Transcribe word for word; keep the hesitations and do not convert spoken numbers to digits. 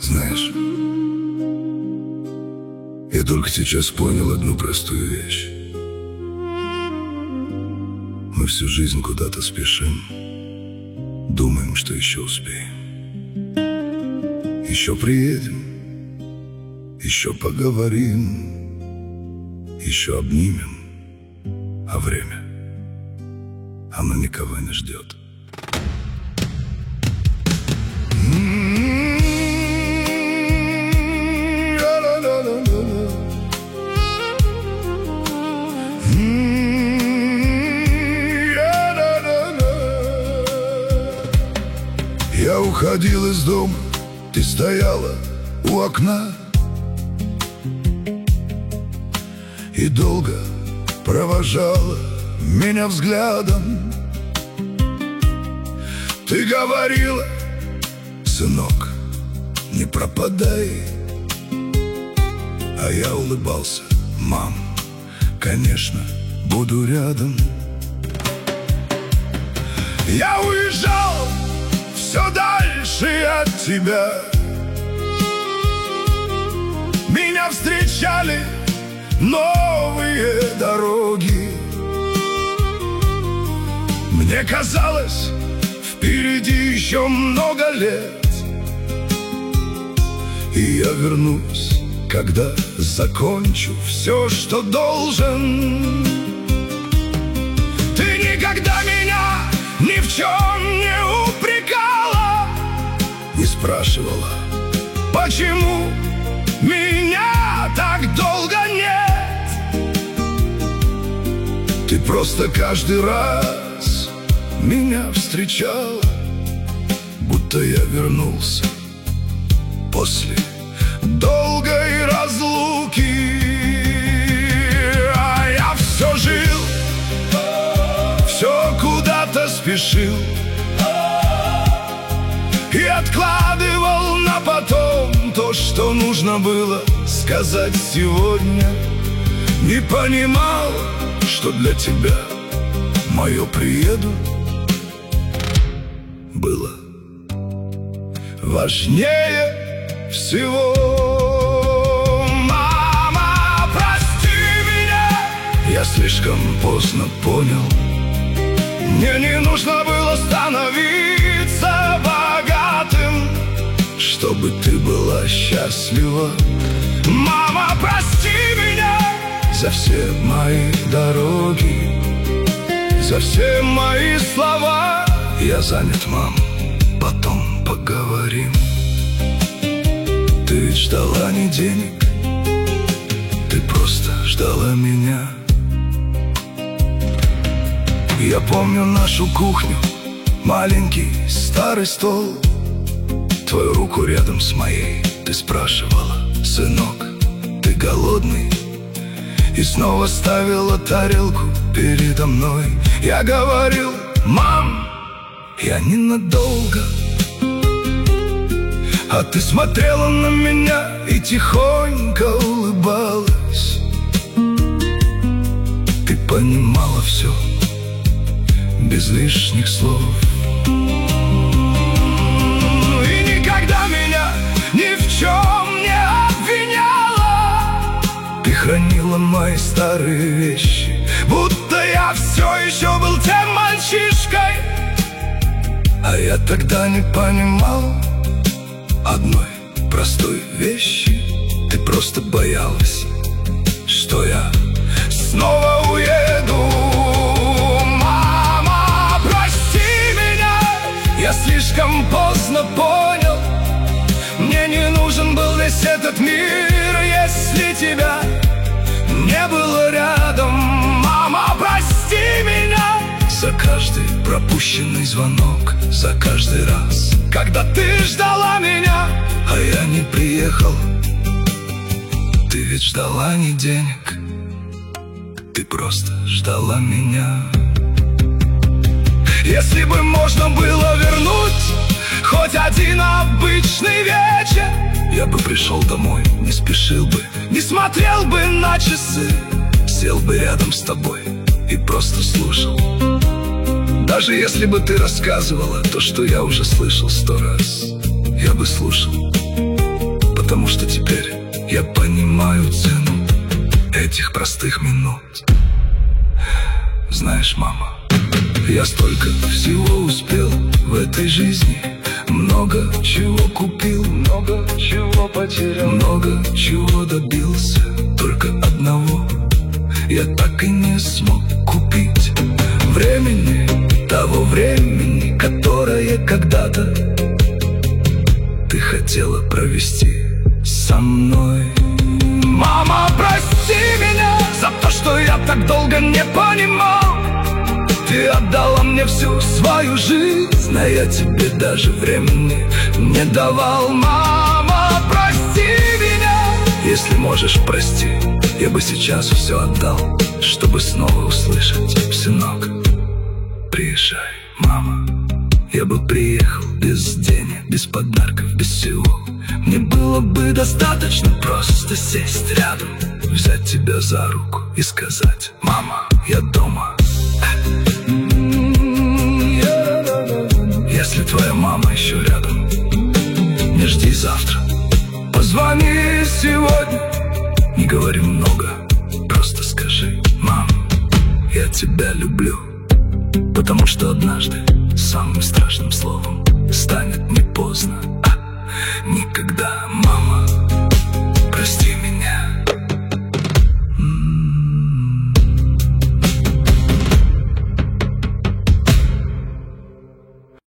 Знаешь, я только сейчас понял одну простую вещь. Мы всю жизнь куда-то спешим, думаем, что еще успеем. Еще приедем, еще поговорим, еще обнимем, а время, оно никого не ждет. Я уходил из дома, ты стояла у окна и долго провожала меня взглядом. Ты говорила: сынок, не пропадай. А я улыбался: мам, конечно, буду рядом. Я уезжал все дальше от тебя. Меня встречали новые дороги. Мне казалось, впереди еще много лет, и я вернусь, когда закончу все, что должен. Ты никогда меня ни в чем не упрекала, не спрашивала, почему меня так долго нет. Ты просто каждый раз меня встречала, будто я вернулся после долгой разлуки. А я все жил, все куда-то спешил и откладывал на потом то, что нужно было сказать сегодня. Не понимал, что для тебя мое «приеду» было важнее всего. Мама, прости меня, я слишком поздно понял. Мне не нужно было становиться богатым, чтобы ты была счастлива. Мама, прости меня за все мои дороги, за все мои слова. Я занят, мам, потом поговорим. Ты ведь ждала не денег, ты просто ждала меня. Я помню нашу кухню, маленький старый стол, твою руку рядом с моей. Ты спрашивала: сынок, ты голодный? И снова ставила тарелку передо мной. Я говорил: мам, я ненадолго. А ты смотрела на меня и тихонько улыбалась. Ты понимала все без лишних слов. И никогда меня ни в чем не обвиняла. Ты хранила мои старые вещи, будто я все еще был тем мальчишкой. А я тогда не понимал одной простой вещи. Ты просто боялась, что я снова уеду. Мама, прости меня, я слишком поздно понял. Мне не нужен был весь этот мир, если тебя не было рядом. Мама, прости меня за каждый пропущенный звонок, за каждый раз, когда ты ждала меня, а я не приехал. Ты ведь ждала не денег, ты просто ждала меня. Если бы можно было вернуть хоть один обычный вечер, я бы пришел домой, не спешил бы, не смотрел бы на часы, сел бы рядом с тобой и просто слушал. Даже если бы ты рассказывала то, что я уже слышал сто раз, я бы слушал. Потому что теперь я понимаю цену этих простых минут. Знаешь, мама, я столько всего успел в этой жизни. Много чего купил, много чего потерял, много чего добился. Только одного я так и не смог купить: времени, того времени, которое когда-то ты хотела провести со мной. Мама, прости меня за то, что я так долго не понимал. Ты отдала мне всю свою жизнь, а я тебе даже времени не давал. Мама, прости меня. Если можешь, прости. Я бы сейчас все отдал, чтобы снова услышать: сынок, приезжай. Мама, я бы приехал без денег, без подарков, без всего. Мне было бы достаточно просто сесть рядом, взять тебя за руку и сказать: мама, я дома. Если твоя мама еще рядом, не жди завтра, позвони сегодня. Не говори много, просто скажи: мам, я тебя люблю. Потому что однажды самым страшным словом станет не поздно, а никогда. Мама, прости.